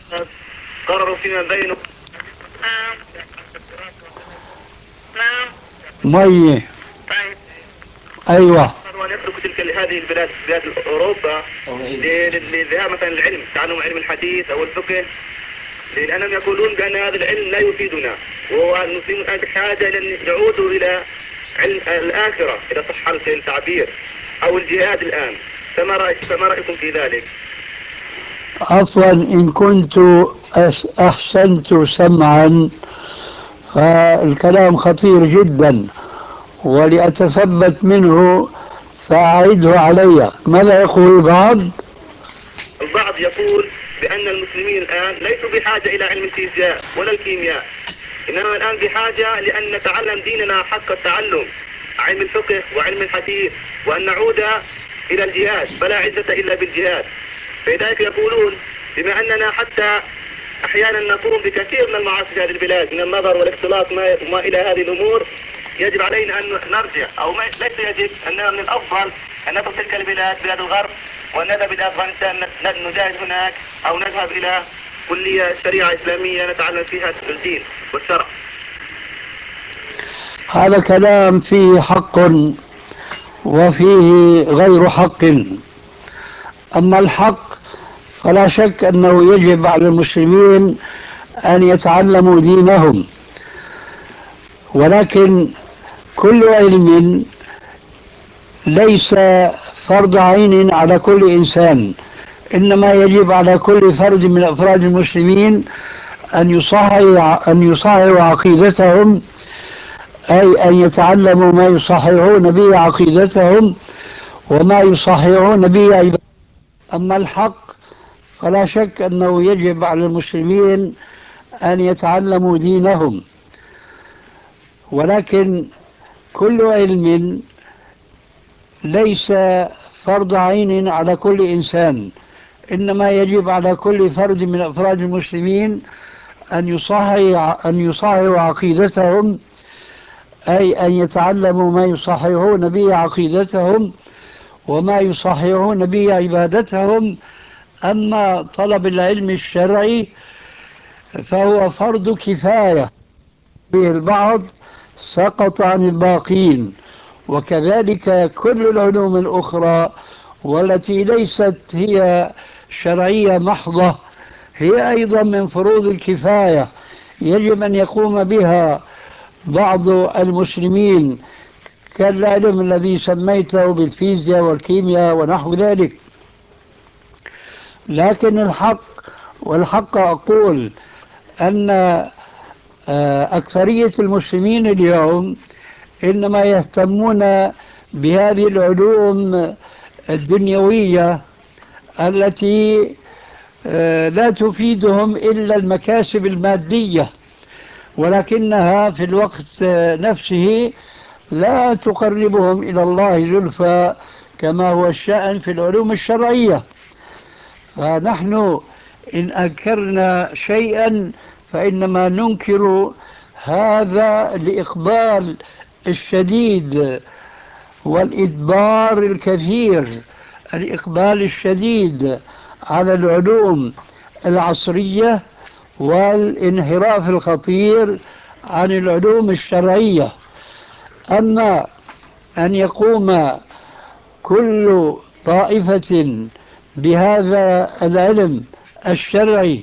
قرروا فيما بينهم. مية. طيب. أيوة. قرروا أن يتركوا تلك هذه البلاد، بلاد أوروبا، لذهاب مثلا العلم، تعلم علم الحديث أو الفقه، لأنهم يقولون بأن هذا العلم لا يفيدنا، وهو المسلمون الآن بحاجة إلى أن يعودوا إلى علم الآخرة، إذا صح التعبير، أو الجهاد الآن. فما رأيكم في ذلك؟ عفوا إن كنت أحسنت سمعا، فالكلام خطير جدا ولأتثبت منه فأعده علي. ماذا يقول البعض؟ البعض يقول بأن المسلمين الآن ليسوا بحاجة إلى علم الفيزياء ولا الكيمياء، إنما الآن بحاجة لأن نتعلم ديننا حق التعلم، علم الفقه وعلم الحديث، وأن نعود إلى الجهاد، فلا عزة إلا بالجهاد. فلذلك يقولون بما أننا حتى أحيانا نقوم بكثير من المعاصي في هذه البلاد من النظر والاختلاط ما إلى هذه الأمور، يجب علينا أن نرجع، أو ليس يجب، أننا من الأفضل أن نترك تلك البلاد، بلاد الغرب، ونذهب إلى أفغانستان نجاهد هناك، أو نذهب إلى كلية شريعة إسلامية نتعلم فيها الدين والشرع. هذا كلام فيه حق وفيه غير حق. أما الحق فلا شك أنه يجب على المسلمين أن يتعلموا دينهم، ولكن كل علم ليس فرض عين على كل إنسان، إنما يجب على كل فرد من أفراد المسلمين أن يصححوا عقيدتهم، أي أن يتعلموا ما يصححون به عقيدتهم وما يصححون به عبادتهم. أما الحق فلا شك أنه يجب على المسلمين أن يتعلموا دينهم، ولكن كل علم ليس فرض عين على كل إنسان، إنما يجب على كل فرد من أفراد المسلمين أن يصححوا عقيدتهم، أي أن يتعلموا ما يصححون به عقيدتهم وما يصححون به عبادتهم. أما طلب العلم الشرعي فهو فرض كفاية، به البعض سقط عن الباقين، وكذلك كل العلوم الأخرى والتي ليست هي شرعية محضة هي أيضا من فروض الكفاية، يجب أن يقوم بها بعض المسلمين، كالعلم الذي سميته بالفيزياء والكيمياء ونحو ذلك. لكن والحق أقول أن أكثرية المسلمين اليوم إنما يهتمون بهذه العلوم الدنيوية التي لا تفيدهم إلا المكاسب المادية، ولكنها في الوقت نفسه لا تقربهم إلى الله زلفى كما هو الشأن في العلوم الشرعية. فنحن إن أنكرنا شيئا فإنما ننكر هذا الإقبال الشديد والإدبار الكثير، الإقبال الشديد على العلوم العصرية والانحراف الخطير عن العلوم الشرعية. أما أن يقوم كل طائفة بهذا العلم الشرعي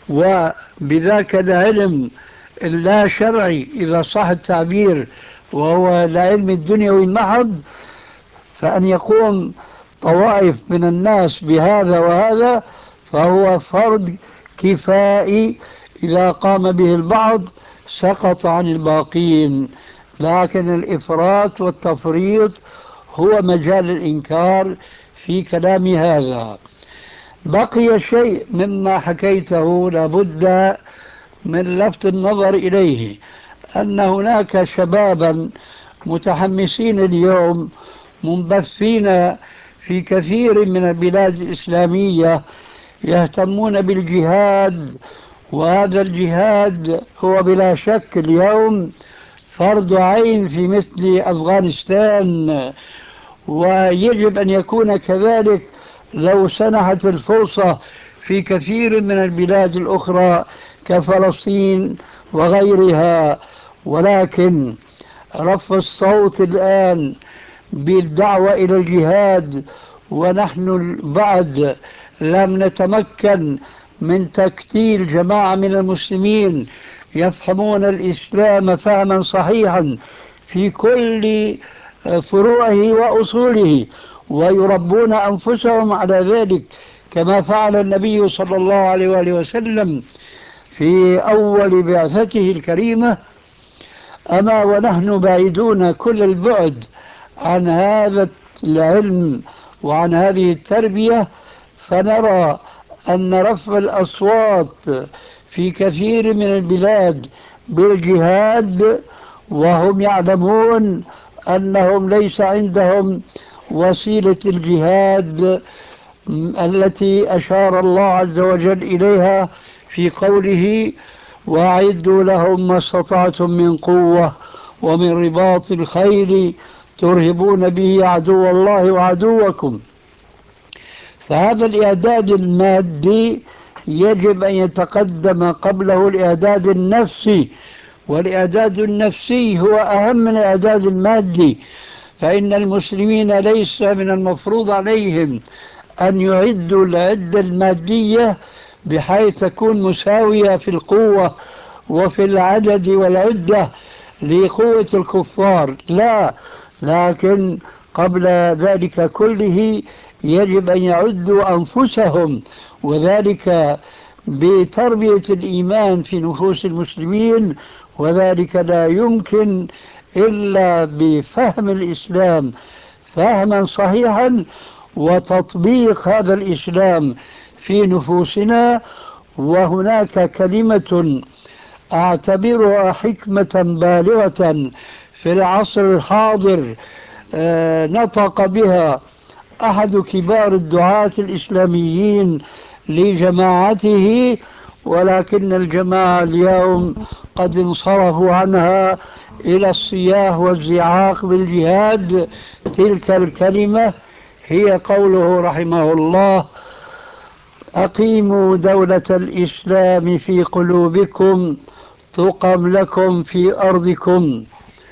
وبذاك العلم اللا شرعي إذا صح التعبير، وهو العلم الدنيوي المحض، فأن يقوم طوائف من الناس بهذا وهذا فهو فرض كفائي، إذا قام به البعض سقط عن الباقين. لكن الإفراط والتفريط هو مجال الإنكار في كلام هذا. بقي شيء مما حكيته لابد من لفت النظر إليه، أن هناك شبابا متحمسين اليوم منبثين في كثير من البلاد الإسلامية يهتمون بالجهاد، وهذا الجهاد هو بلا شك اليوم فرض عين في مثل أفغانستان، ويجب أن يكون كذلك لو سنحت الفرصة في كثير من البلاد الأخرى كفلسطين وغيرها، ولكن رفع الصوت الآن بالدعوة إلى الجهاد ونحن بعد لم نتمكن من تكتيل جماعة من المسلمين يفهمون الإسلام فهما صحيحا في كل فروعه وأصوله، ويربون أنفسهم على ذلك كما فعل النبي صلى الله عليه وآله وسلم في أول بعثته الكريمة. أما ونحن بعيدون كل البعد عن هذا العلم وعن هذه التربية، فنرى أن رفع الأصوات في كثير من البلاد بالجهاد وهم يعلمون أنهم ليس عندهم وسيلة الجهاد التي أشار الله عز وجل إليها في قوله: وأعدوا لهم ما استطعتم من قوة ومن رباط الخيل ترهبون به عدو الله وعدوكم. فهذا الإعداد المادي يجب أن يتقدم قبله الإعداد النفسي، والإعداد النفسي هو أهم من الإعداد المادي، فإن المسلمين ليس من المفروض عليهم أن يعدوا العدة المادية بحيث تكون مساوية في القوة وفي العدد والعدة لقوة الكفار، لا، لكن قبل ذلك كله يجب أن يعدوا أنفسهم، وذلك بتربية الإيمان في نفوس المسلمين، وذلك لا يمكن إلا بفهم الإسلام فهما صحيحا وتطبيق هذا الإسلام في نفوسنا. وهناك كلمة أعتبرها حكمة بالغة في العصر الحاضر، نطق بها أحد كبار الدعاة الإسلاميين لجماعته، ولكن الجماعة اليوم قد انصرفوا عنها إلى الصياح والزعاق بالجهاد. تلك الكلمة هي قوله رحمه الله: أقيموا دولة الإسلام في قلوبكم تقم لكم في أرضكم.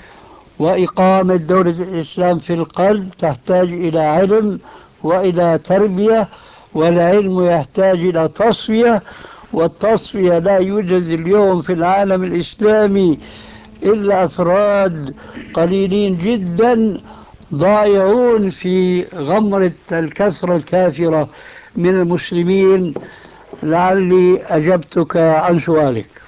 وإقامة دولة الإسلام في القلب تحتاج إلى علم وإلى تربية، والعلم يحتاج إلى تصفية، والتصفية لا يوجد اليوم في العالم الإسلامي إلا أفراد قليلين جدا ضائعون في غمرة الكثرة الكافرة من المسلمين. لعلي أجبتك عن سؤالك.